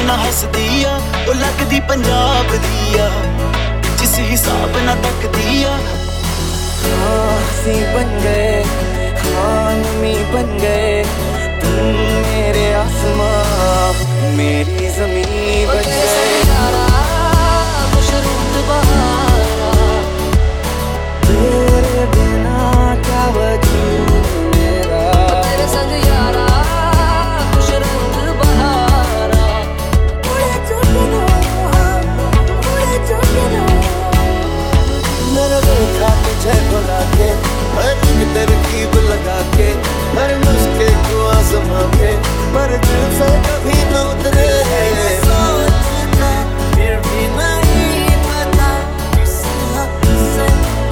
ना हसदी आ ओ लगदी पंजाब दी आ, जिस हिसाब ना तकदी आ। हंसी बन गए हाँ नमी बन गए, तुम मेरे आसमां मेरी ज़मीं बन गए। तेरे बिना क्या वजूद मेरा, तेरे संग यारा खुश रंग बहारा। उड़े चुकना उड़े चुकना, मैंने देखा तुझे बुला के हर एक तरकीब लगा के, हर मुश्किल को आज़मा के, पर दिल से कभी न उतरे। सोचता फिर भी नहीं पता किस हद से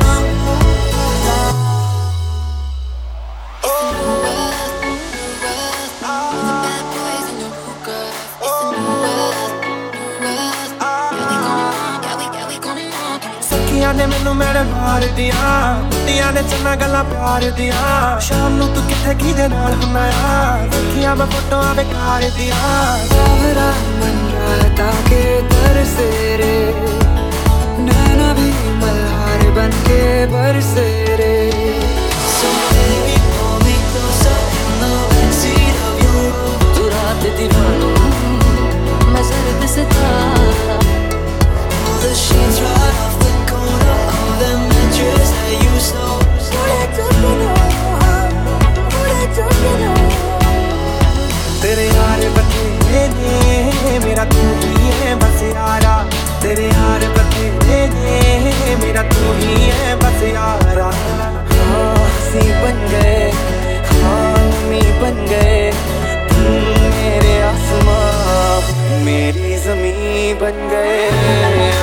सखियां ने मैनू मेरे मार दिया, कुत्तियां ने चन्ना गल्लां प्यार दिया। शाम नू तू किथे किदे नाल हुन्ना यार, देखिया मैं फोटोआं बेकार दिया। सावरा मन राता के तरसे रे, नैना भी मल्हार बन के बरसे रे। So baby pull me closer in the backseat of your Rover, तू रात दीवाना मैं जर्द सितारा, pull the sheets right off the corner of the mattress that you stole. उड़े चुकना उड़े चुकना, तेरे यार बतेरे ने मेरा तू ही है बस यारा। तेरे यार बतेरे ने मेरा तू ही है बस यारा। हंसी बन गए हाँ नमी बन गए, तुम मेरे आसमां मेरी ज़मीं बन गए।